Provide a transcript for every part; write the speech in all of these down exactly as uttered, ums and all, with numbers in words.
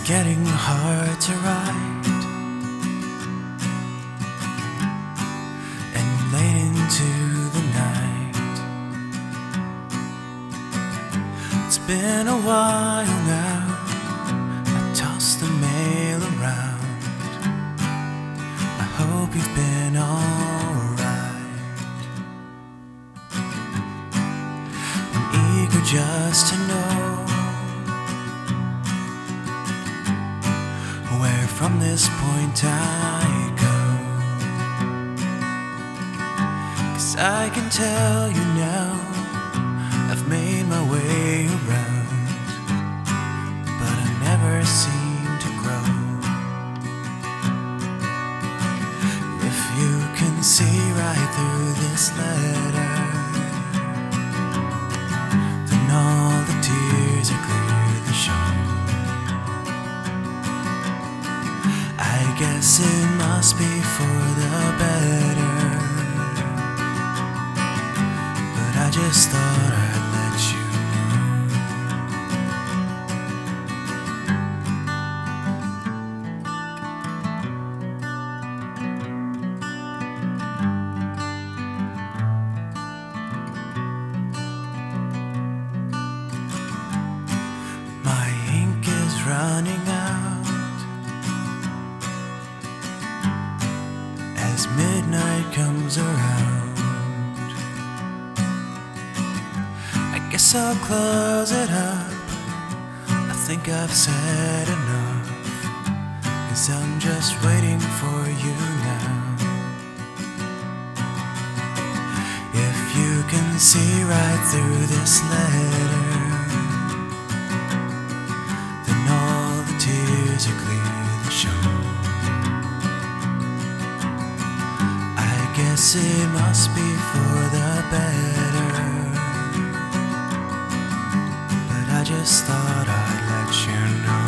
getting hard to write, and late into the night. It's been a while now, I toss the mail around. I hope you've been alright. I'm eager just to know where from this point I go, 'cause I can tell you now I've made my way around, but I never seem to grow. If you can see right through this letter, then all the tears are clearly shown. I guess it must be for the better, but I just thought I'd let you know. My ink is running out as midnight comes around. I guess I'll close it up. I think I've said enough, 'cause I'm just waiting for you now. If you can see right through this letter, then all the tears are clearly shown. I guess it must be for the better, but I just thought I'd let you know.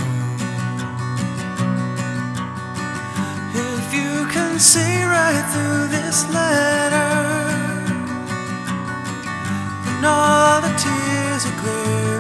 If you can see right through this letter, then all the tears are clear.